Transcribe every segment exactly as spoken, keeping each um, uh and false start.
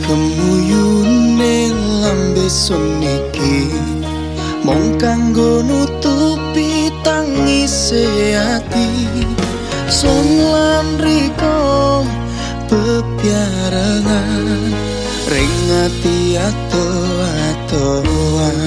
kemuyune lambe sun iki mung kanggo nutupi tangise ati sun lan riko bepiarengan ring ati ato-atoan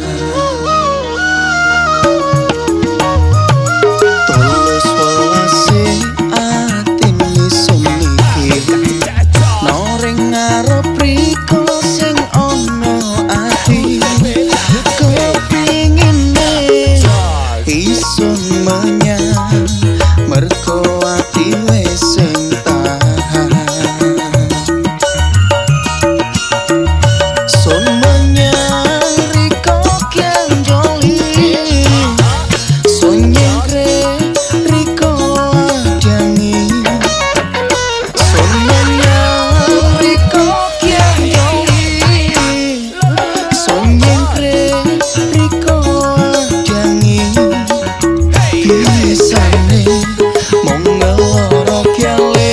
tulus welase ati sun iki no ring ngarep riko sing ono ati kepingine isun menyang merko ati wis sing tahan sun menyang riko kian joli sun nyengre riko adangi sun menyang riko kian joli sun nyengre riko adangi bisane mong ngeloro kyale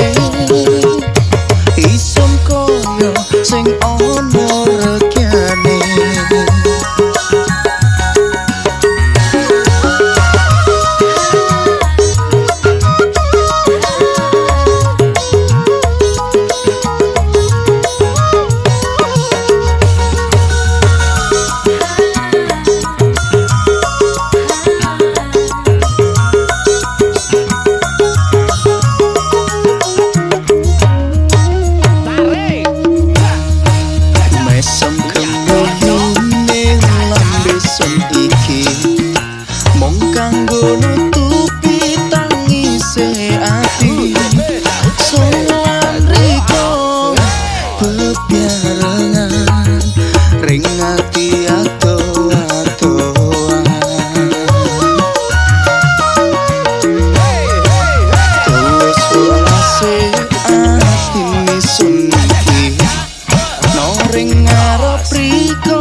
isun koyo sing ono rekyane mesem kemuyune lambe sun iki mung kanggo nutupi tangise ati sun lan riko bepiarengan ring ati ato-atoan tulus welase ati sun iki no ring ngarep riko